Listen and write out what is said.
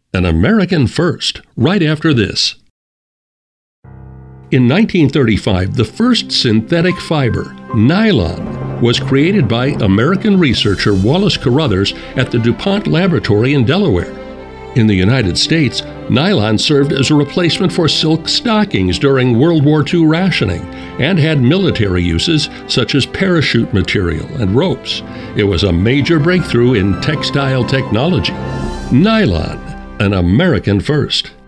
an American first, right after this. In 1935, the first synthetic fiber, nylon, was created by American researcher Wallace Carothers at the DuPont Laboratory in Delaware. In the United States, nylon served as a replacement for silk stockings during World War II rationing and had military uses such as parachute material and ropes. It was a major breakthrough in textile technology. Nylon, an American first.